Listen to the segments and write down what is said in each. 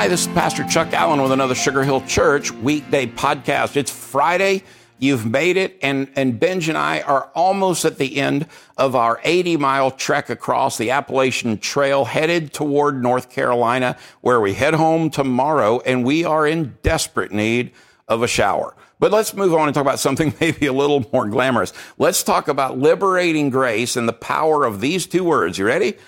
Hi, this is Pastor Chuck Allen with another Sugar Hill Church weekday podcast. It's Friday. You've made it, and Benj and I are almost at the end of our 80-mile trek across the Appalachian Trail, headed toward North Carolina, where we head home tomorrow, and we are in desperate need of a shower. But let's move on and talk about something maybe a little more glamorous. Let's talk about liberating grace and the power of these two words. You ready?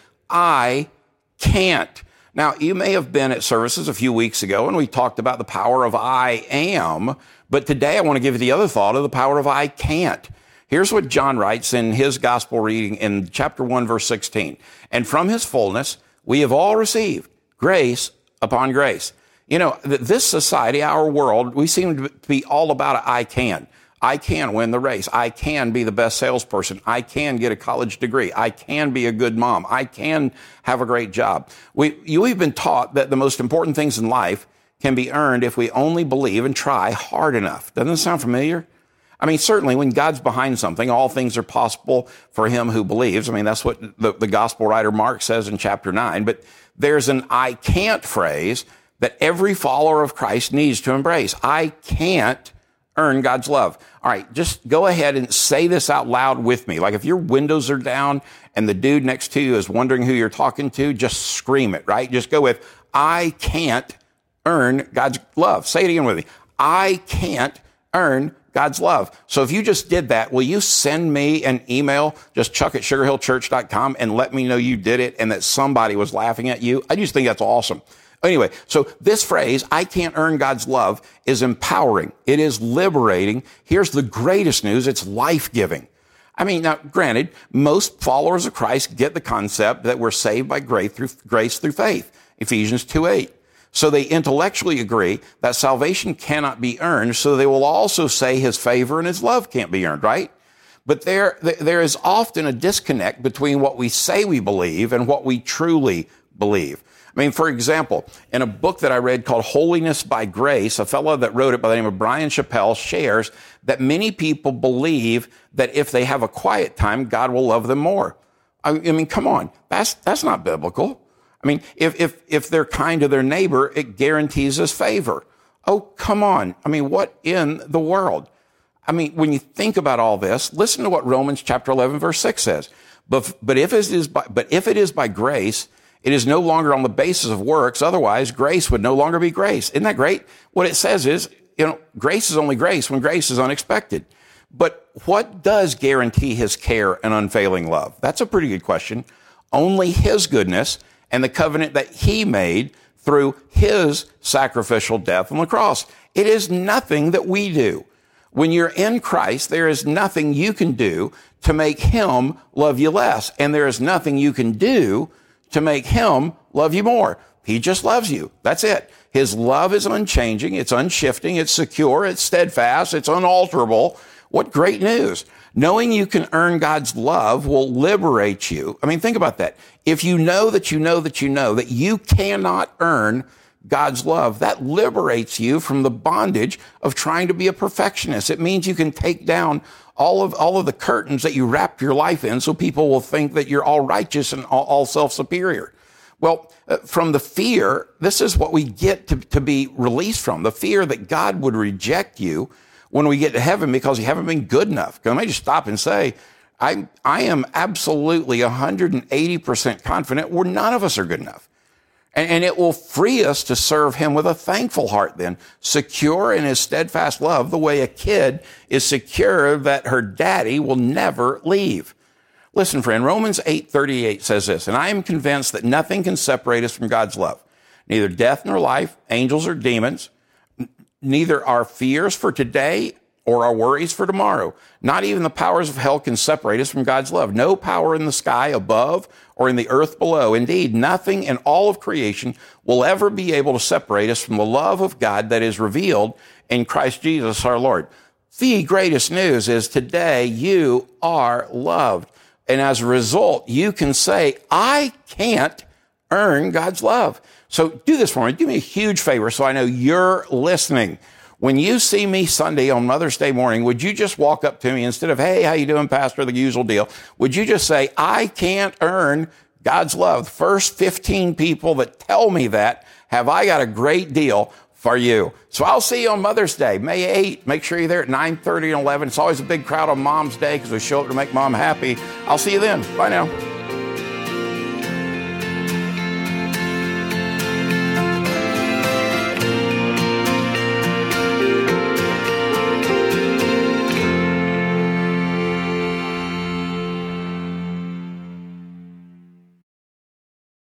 I can't. Now, you may have been at services a few weeks ago, and we talked about the power of I am. But today I want to give you the other thought of the power of I can't. Here's what John writes in his gospel reading in chapter 1, verse 16. And from his fullness, we have all received grace upon grace. You know, this society, our world, we seem to be all about I can. I can win the race. I can be the best salesperson. I can get a college degree. I can be a good mom. I can have a great job. We've been taught that the most important things in life can be earned if we only believe and try hard enough. Doesn't it sound familiar? I mean, certainly when God's behind something, all things are possible for him who believes. I mean, that's what the gospel writer Mark says in chapter 9. But there's an I can't phrase that every follower of Christ needs to embrace. I can't earn God's love. All right, just go ahead and say this out loud with me. Like if your windows are down and the dude next to you is wondering who you're talking to, just scream it, right? Just go with, I can't earn God's love. Say it again with me. I can't earn God's love. So if you just did that, will you send me an email, just chuck@sugarhillchurch.com, and let me know you did it and that somebody was laughing at you? I just think that's awesome. Anyway, so this phrase, I can't earn God's love, is empowering. It is liberating. Here's the greatest news. It's life-giving. I mean, now, granted, most followers of Christ get the concept that we're saved by grace through faith. Ephesians 2:8. So they intellectually agree that salvation cannot be earned, so they will also say his favor and his love can't be earned, right? But there is often a disconnect between what we say we believe and what we truly believe. I mean, for example, in a book that I read called Holiness by Grace, a fellow that wrote it by the name of Brian Chappell shares that many people believe that if they have a quiet time, God will love them more. I mean, come on. That's not biblical. I mean, if they're kind to their neighbor, it guarantees us favor. Oh, come on. I mean, what in the world? I mean, when you think about all this, listen to what Romans chapter 11, verse 6 says. But if it is by grace, it is no longer on the basis of works. Otherwise, grace would no longer be grace. Isn't that great? What it says is, grace is only grace when grace is unexpected. But what does guarantee his care and unfailing love? That's a pretty good question. Only his goodness and the covenant that he made through his sacrificial death on the cross. It is nothing that we do. When you're in Christ, there is nothing you can do to make him love you less. And there is nothing you can do to make him love you more. He just loves you. That's it. His love is unchanging. It's unshifting. It's secure. It's steadfast. It's unalterable. What great news. Knowing you can earn God's love will liberate you. I mean, think about that. If you know that you know that you know that you cannot earn God's love, that liberates you from the bondage of trying to be a perfectionist. It means you can take down all of the curtains that you wrap your life in so people will think that you're all righteous and all self-superior. Well, from the fear, this is what we get to be released from, the fear that God would reject you when we get to heaven because you haven't been good enough. Let me just stop and say, I am absolutely 180% confident where none of us are good enough. And it will free us to serve him with a thankful heart then, secure in his steadfast love, the way a kid is secure that her daddy will never leave. Listen, friend, Romans 8:38 says this, and I am convinced that nothing can separate us from God's love, neither death nor life, angels or demons, neither our fears for today or our worries for tomorrow. Not even the powers of hell can separate us from God's love. No power in the sky above or in the earth below. Indeed, nothing in all of creation will ever be able to separate us from the love of God that is revealed in Christ Jesus our Lord. The greatest news is today you are loved. And as a result, you can say, I can't earn God's love. So do this for me. Do me a huge favor so I know you're listening. When you see me Sunday on Mother's Day morning, would you just walk up to me instead of, hey, how you doing, Pastor, the usual deal? Would you just say, I can't earn God's love. The first 15 people that tell me that, have I got a great deal for you. So I'll see you on Mother's Day, May 8th. Make sure you're there at 9:30 and 11. It's always a big crowd on Mom's Day because we show up to make Mom happy. I'll see you then. Bye now.